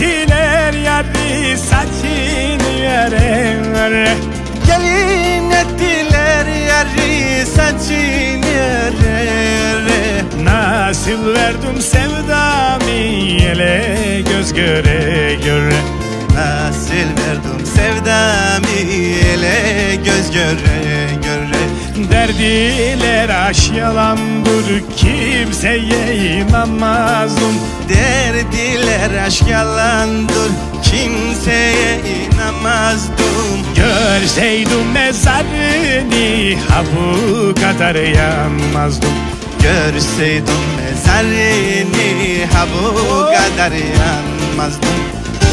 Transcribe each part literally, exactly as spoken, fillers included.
ettiler yarı saçını yere. Gelin ettiler yarı saçını yere. Nasıl verdim sevdamı ele göz göre göre. Nasıl verdim sevdamı ele göz göre göre. Derdiler aşk yalandır kimseye inanmazdım. Derdiler aşk yalandır kimseye inanmazdım. Görseydim mezarını ha bu kadar yanmazdım. Görseydim mezarını ha bu kadar yanmazdım.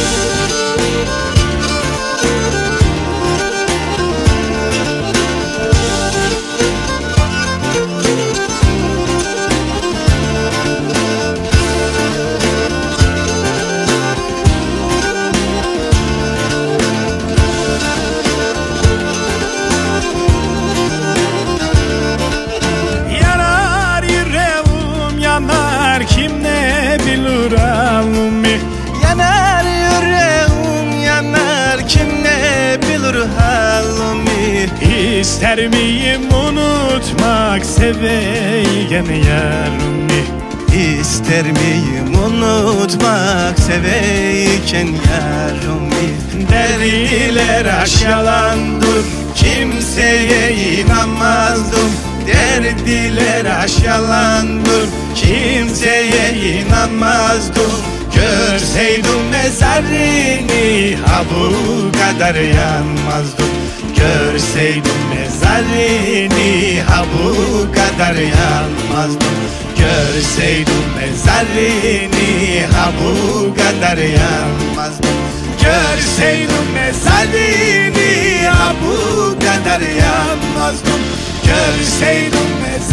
Kim ne bilir halimi? Yanar yüreğim yanar, kim ne bilir halimi? İster miyim unutmak seveyken yarimi? İster miyim unutmak seveyken yarimi? Derdiler aşk yalandır kimseye inanmazdım. Derdiler aşk yalandır kimseye inanmazdım. Görseydim mezarını ha bu kadar yanmazdım. Görseydim mezarını ha bu kadar yanmazdım. Görseydim mezarını ha bu kadar yanmazdım. Görseydim mezarını ha bu kadar yanmazdım. Görseydim mezarını